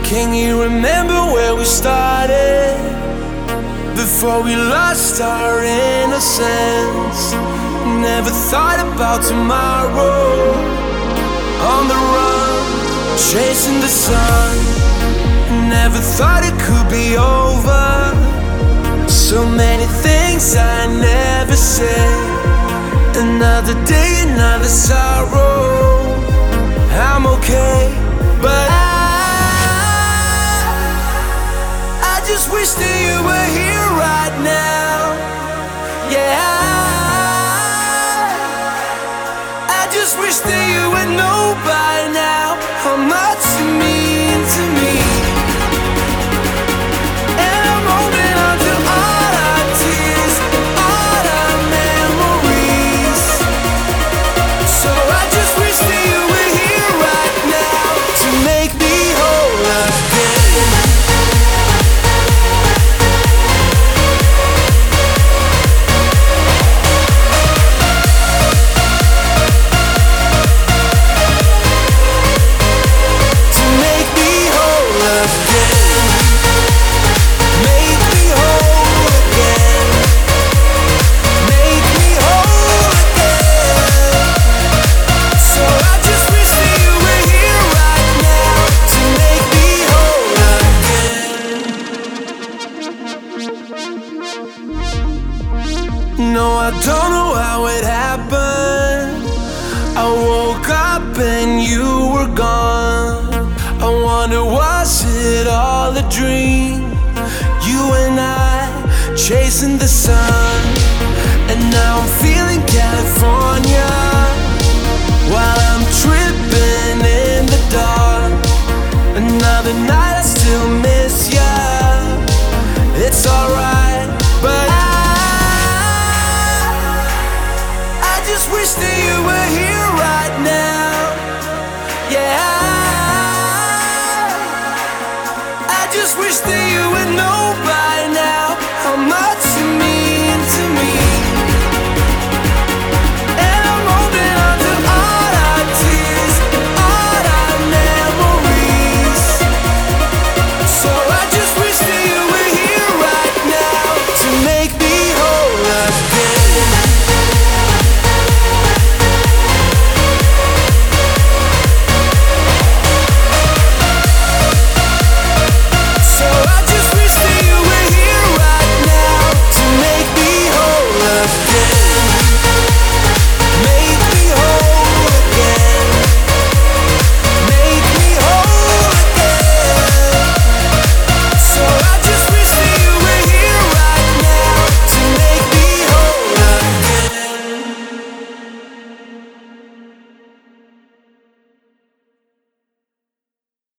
Can you remember where we started? Before we lost our innocence. Never thought about tomorrow. On the run, chasing the sun. Never thought it could be over. So many things I never said. Another day, another sorrow. I'm okay, but I just wish that you were here right now. Yeah, I just wish that you would know by now how much you mean to me. And I'm holding on to all our tears, all our memories. So I just wish that you were here right now to make me whole again. No, I don't know how it happened. I woke up and you were gone. I wonder, was it all a dream? You and I chasing the sun. And now I'm feeling California while I'm tripping in the dark. Another night I still miss ya. It's alright, but I just wish that you were here right now. Yeah, I just wish that you would